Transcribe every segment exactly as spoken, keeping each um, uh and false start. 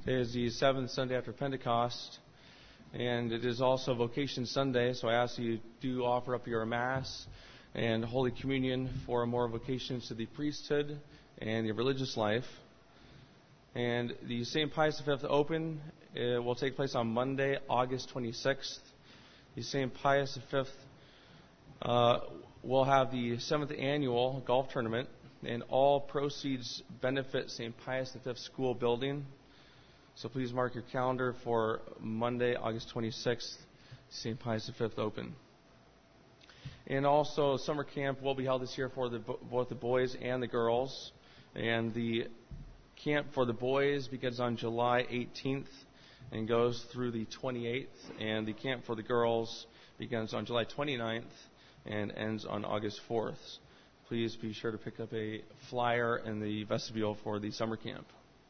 Today is the seventh Sunday after Pentecost, and it is also Vocation Sunday, so I ask you do offer up your Mass and Holy Communion for more vocations to the priesthood and the religious life. And the Saint Pius the Fifth Open uh, will take place on Monday, August twenty-sixth. The Saint Pius the Fifth uh, will have the seventh annual golf tournament, and all proceeds benefit Saint Pius the Fifth School building. So please mark your calendar for Monday, August twenty-sixth, Saint Pius the Fifth Open. And also, summer camp will be held this year for the, both the boys and the girls. And the camp for the boys begins on July eighteenth and goes through the twenty-eighth. And the camp for the girls begins on July twenty-ninth and ends on August fourth. Please be sure to pick up a flyer in the vestibule for the summer camp.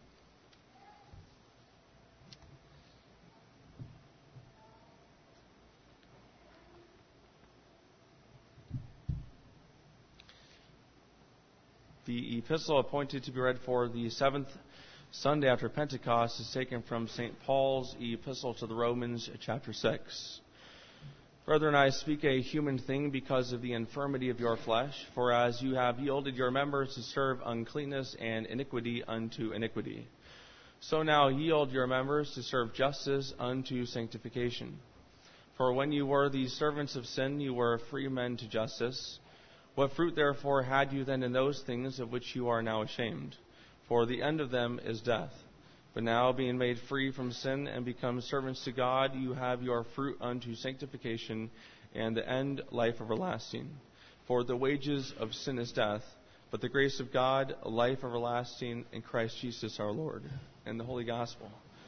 The epistle appointed to be read for the seventh Sunday after Pentecost is taken from Saint Paul's epistle to the Romans, chapter six. Brethren, I speak a human thing because of the infirmity of your flesh, for as you have yielded your members to serve uncleanness and iniquity unto iniquity, so now yield your members to serve justice unto sanctification. For when you were the servants of sin, you were free men to justice. What fruit, therefore, had you then in those things of which you are now ashamed? For the end of them is death. But now, being made free from sin and become servants to God, you have your fruit unto sanctification, and the end life everlasting. For the wages of sin is death, but the grace of God, life everlasting in Christ Jesus our Lord. And the Holy Gospel.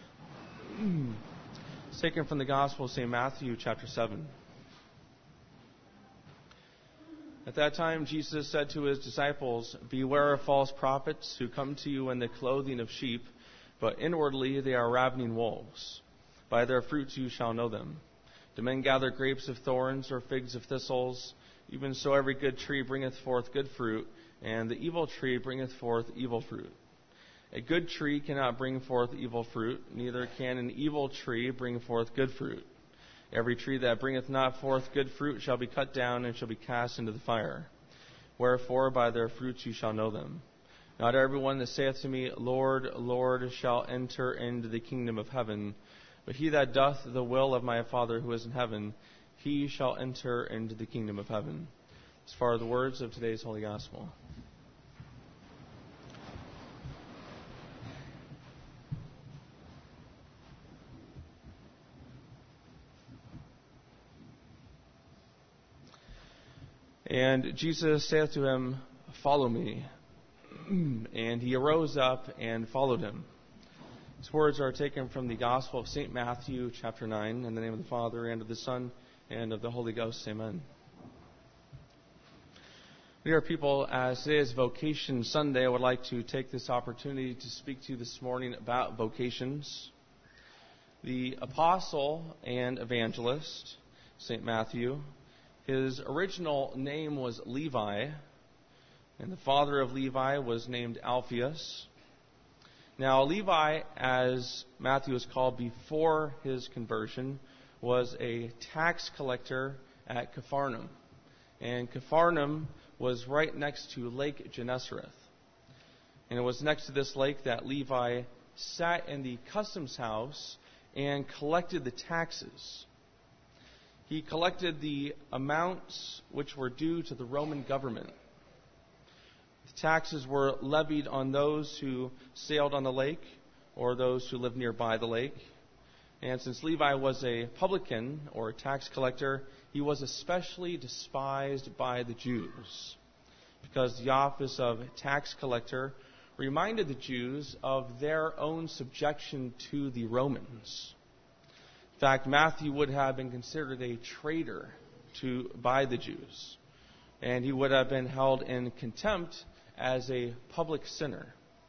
It's taken from the Gospel of Saint Matthew, chapter seven. At that time, Jesus said to his disciples, "Beware of false prophets who come to you in the clothing of sheep, but inwardly they are ravening wolves. By their fruits you shall know them. Do men gather grapes of thorns or figs of thistles? Even so every good tree bringeth forth good fruit, and the evil tree bringeth forth evil fruit. A good tree cannot bring forth evil fruit, neither can an evil tree bring forth good fruit. Every tree that bringeth not forth good fruit shall be cut down and shall be cast into the fire. Wherefore by their fruits you shall know them. Not everyone that saith to me, Lord, Lord, shall enter into the kingdom of heaven, but he that doth the will of my Father who is in heaven, he shall enter into the kingdom of heaven." As far as the words of today's Holy Gospel. And Jesus saith to him, "Follow me." And he arose up and followed him. These words are taken from the Gospel of Saint Matthew, chapter nine, in the name of the Father, and of the Son, and of the Holy Ghost. Amen. Dear people, as today is Vocation Sunday, I would like to take this opportunity to speak to you this morning about vocations. The apostle and evangelist, Saint Matthew, his original name was Levi, and the father of Levi was named Alphaeus. Now, Levi, as Matthew was called before his conversion, was a tax collector at Capharnaum. And Capharnaum was right next to Lake Gennesareth. And it was next to this lake that Levi sat in the customs house and collected the taxes. He collected the amounts which were due to the Roman government. The taxes were levied on those who sailed on the lake or those who lived nearby the lake. And since Levi was a publican or a tax collector, he was especially despised by the Jews because the office of tax collector reminded the Jews of their own subjection to the Romans. In fact, Matthew would have been considered a traitor to by the Jews, and he would have been held in contempt as a public sinner.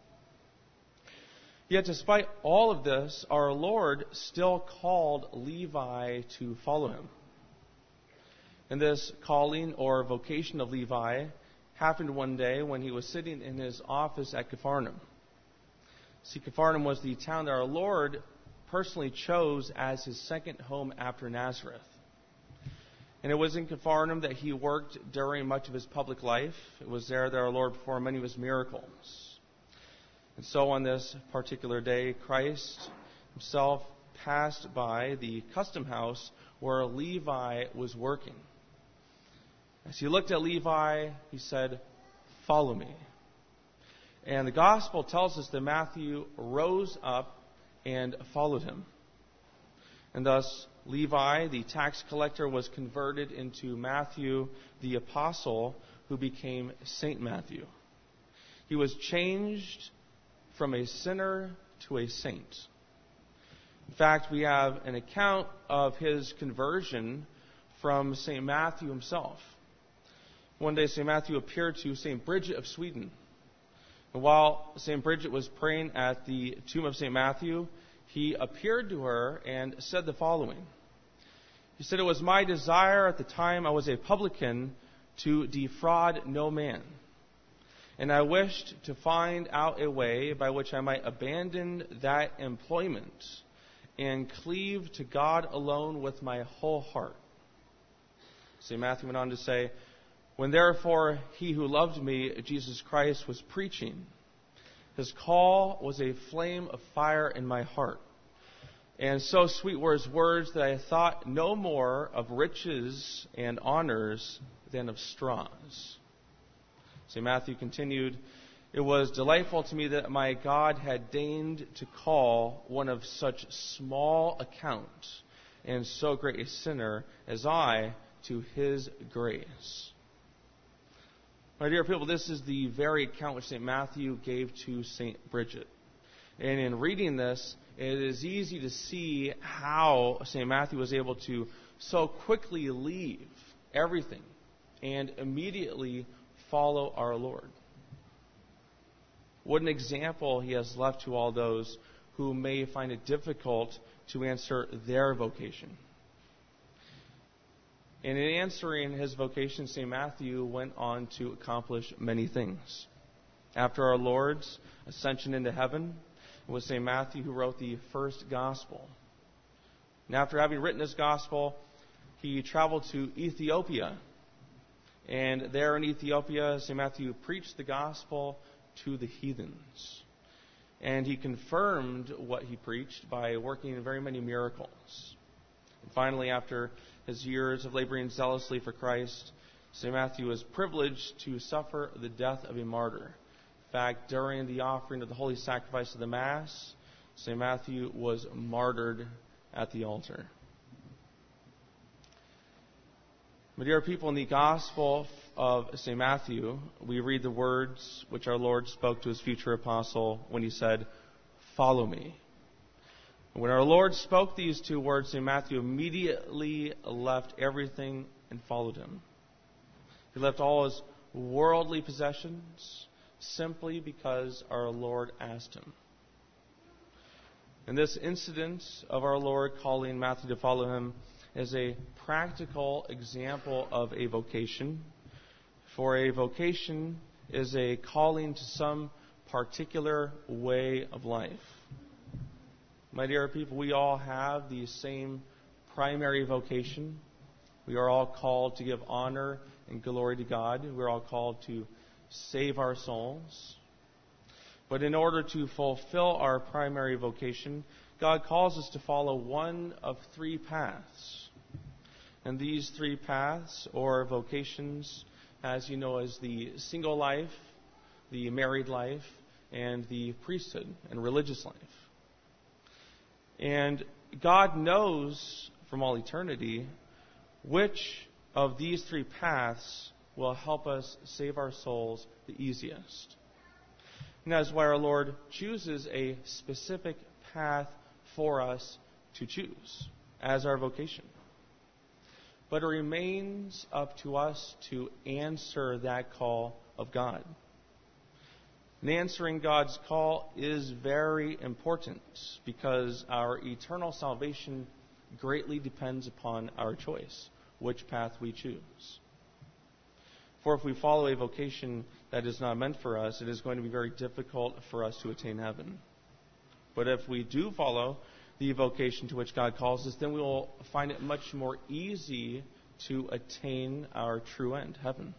Yet despite all of this, our Lord still called Levi to follow him. And this calling or vocation of Levi happened one day when he was sitting in his office at Capharnaum. See, Capharnaum was the town that our Lord personally chose as his second home after Nazareth. And it was in Capharnaum that he worked during much of his public life. It was there that our Lord performed many of his miracles. And so on this particular day, Christ himself passed by the custom house where Levi was working. As he looked at Levi, he said, "Follow me." And the gospel tells us that Matthew rose up and followed him. And thus, Levi, the tax collector, was converted into Matthew, the apostle, who became Saint Matthew. He was changed from a sinner to a saint. In fact, we have an account of his conversion from Saint Matthew himself. One day, Saint Matthew appeared to Saint Bridget of Sweden. And while Saint Bridget was praying at the tomb of Saint Matthew, he appeared to her and said the following. He said, "It was my desire at the time I was a publican to defraud no man. And I wished to find out a way by which I might abandon that employment and cleave to God alone with my whole heart." Saint Matthew went on to say, "When therefore he who loved me, Jesus Christ, was preaching, his call was a flame of fire in my heart. And so sweet were his words that I thought no more of riches and honors than of straws." Saint Matthew continued, "It was delightful to me that my God had deigned to call one of such small account and so great a sinner as I to his grace." My dear people, this is the very account which Saint Matthew gave to Saint Bridget. And in reading this, it is easy to see how Saint Matthew was able to so quickly leave everything and immediately follow our Lord. What an example he has left to all those who may find it difficult to answer their vocation. And in answering his vocation, Saint Matthew went on to accomplish many things. After our Lord's ascension into heaven, it was Saint Matthew who wrote the first gospel. And after having written this gospel, he traveled to Ethiopia. And there in Ethiopia, Saint Matthew preached the gospel to the heathens. And he confirmed what he preached by working very many miracles. And finally, after his years of laboring zealously for Christ, Saint Matthew was privileged to suffer the death of a martyr. In fact, during the offering of the holy sacrifice of the Mass, Saint Matthew was martyred at the altar. My dear people, in the Gospel of Saint Matthew, we read the words which our Lord spoke to his future apostle when he said, "Follow me." When our Lord spoke these two words, Saint Matthew immediately left everything and followed him. He left all his worldly possessions simply because our Lord asked him. And this incident of our Lord calling Matthew to follow him is a practical example of a vocation. For a vocation is a calling to some particular way of life. My dear people, we all have the same primary vocation. We are all called to give honor and glory to God. We're all called to save our souls. But in order to fulfill our primary vocation, God calls us to follow one of three paths. And these three paths, or vocations, as you know, as the single life, the married life, and the priesthood and religious life. And God knows from all eternity which of these three paths will help us save our souls the easiest. And that's why our Lord chooses a specific path for us to choose as our vocation. But it remains up to us to answer that call of God. And answering God's call is very important because our eternal salvation greatly depends upon our choice, which path we choose. For if we follow a vocation that is not meant for us, it is going to be very difficult for us to attain heaven. But if we do follow the vocation to which God calls us, then we will find it much more easy to attain our true end, heaven.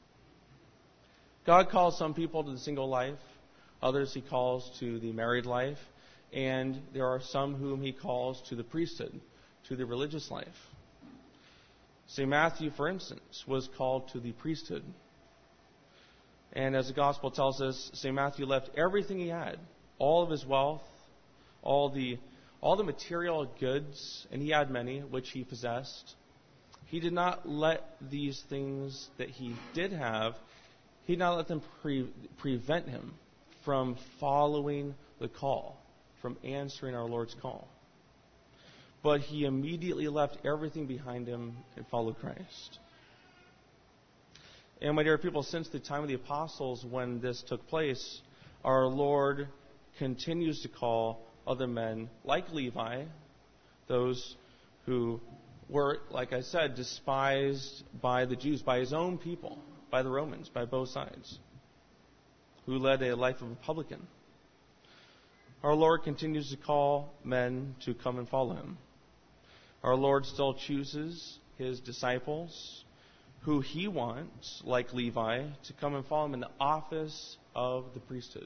God calls some people to the single life, others he calls to the married life, and there are some whom he calls to the priesthood, to the religious life. Saint Matthew, for instance, was called to the priesthood. And as the gospel tells us, Saint Matthew left everything he had, all of his wealth, all the all the material goods, and he had many, which he possessed. He did not let these things that he did have, he did not let them pre- prevent him from following the call, from answering our Lord's call. But he immediately left everything behind him and followed Christ. And my dear people, since the time of the apostles when this took place, our Lord continues to call other men like Levi, those who were, like I said, despised by the Jews, by his own people, by the Romans, by both sides, who led a life of a publican. Our Lord continues to call men to come and follow him. Our Lord still chooses his disciples, who he wants, like Levi, to come and follow him in the office of the priesthood.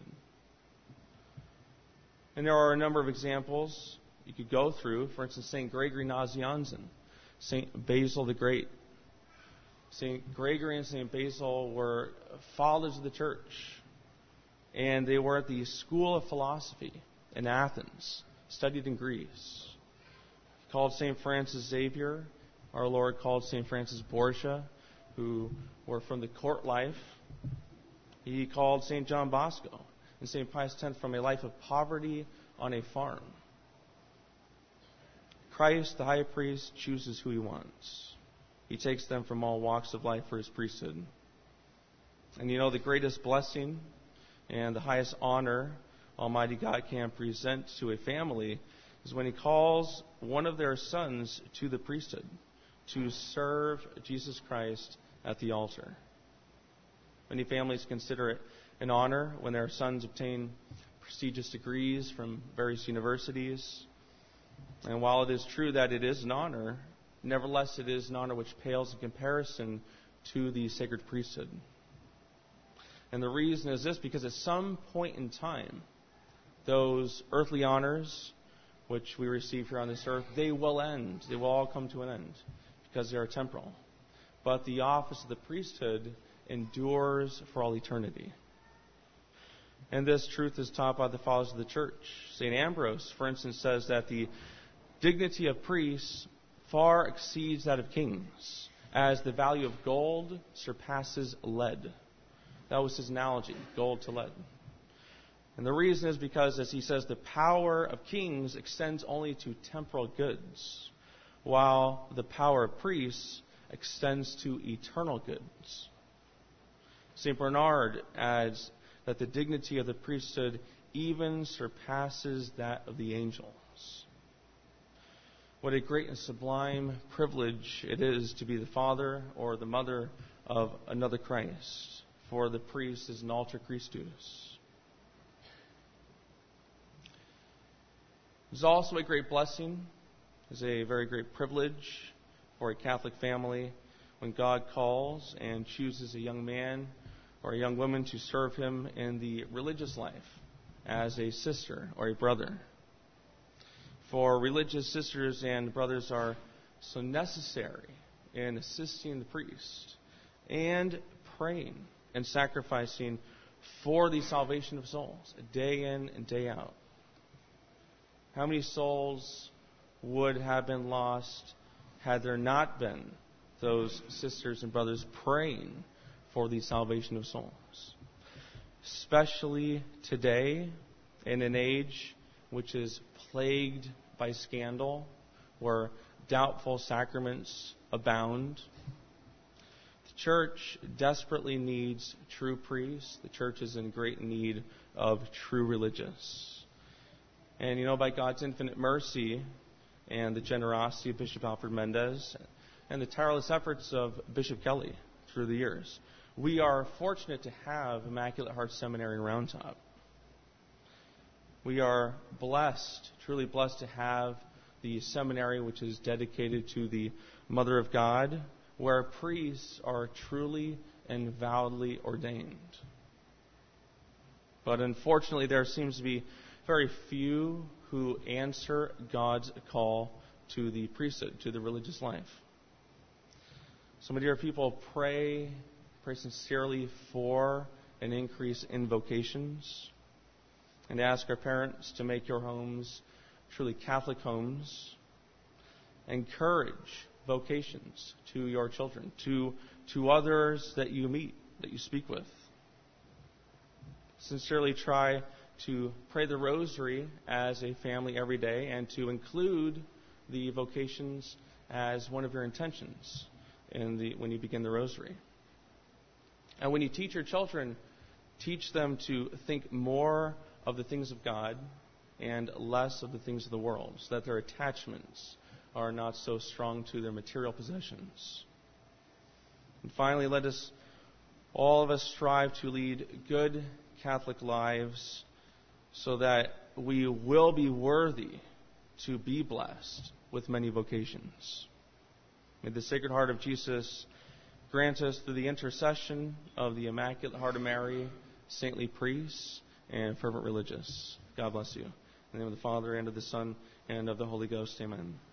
And there are a number of examples you could go through. For instance, Saint Gregory Nazianzen, Saint Basil the Great. Saint Gregory and Saint Basil were fathers of the church, and they were at the School of Philosophy in Athens, studied in Greece. Called Saint Francis Xavier, our Lord called Saint Francis Borgia, who were from the court life. He called Saint John Bosco and Saint Pius the tenth from a life of poverty on a farm. Christ, the high priest, chooses who he wants. He takes them from all walks of life for his priesthood. And you know, the greatest blessing and the highest honor Almighty God can present to a family is when he calls one of their sons to the priesthood to serve Jesus Christ at the altar. Many families consider it an honor when their sons obtain prestigious degrees from various universities. And while it is true that it is an honor, nevertheless it is an honor which pales in comparison to the sacred priesthood. And the reason is this, because at some point in time, those earthly honors which we receive here on this earth, they will end. They will all come to an end because they are temporal. But the office of the priesthood endures for all eternity. And this truth is taught by the fathers of the church. Saint Ambrose, for instance, says that the dignity of priests far exceeds that of kings, as the value of gold surpasses lead. That was his analogy, gold to lead. And the reason is because, as he says, the power of kings extends only to temporal goods, while the power of priests extends to eternal goods. Saint Bernard adds that the dignity of the priesthood even surpasses that of the angels. What a great and sublime privilege it is to be the father or the mother of another Christ, for the priest is an alter Christus. It's also a great blessing, it's a very great privilege for a Catholic family when God calls and chooses a young man or a young woman to serve him in the religious life as a sister or a brother. For religious sisters and brothers are so necessary in assisting the priest and praying and sacrificing for the salvation of souls, day in and day out. How many souls would have been lost had there not been those sisters and brothers praying for the salvation of souls? Especially today, in an age which is plagued by scandal, where doubtful sacraments abound. The church desperately needs true priests. The church is in great need of true religious. And you know, by God's infinite mercy and the generosity of Bishop Alfred Mendez and the tireless efforts of Bishop Kelly through the years, we are fortunate to have Immaculate Heart Seminary in Round Top. We are blessed, truly blessed to have the seminary, which is dedicated to the Mother of God, where priests are truly and validly ordained. But unfortunately, there seems to be very few who answer God's call to the priesthood, to the religious life. So, my dear people, pray, pray sincerely for an increase in vocations, and ask our parents to make your homes truly Catholic homes. Encourage vocations to your children, to, to others that you meet, that you speak with. Sincerely try to pray the rosary as a family every day, and to include the vocations as one of your intentions in the, when you begin the rosary. And when you teach your children, teach them to think more of the things of God and less of the things of the world, so that their attachments are not so strong to their material possessions. And finally, let us, all of us, strive to lead good Catholic lives so that we will be worthy to be blessed with many vocations. May the Sacred Heart of Jesus grant us, through the intercession of the Immaculate Heart of Mary, saintly priests, and fervent religious. God bless you. In the name of the Father, and of the Son, and of the Holy Ghost. Amen.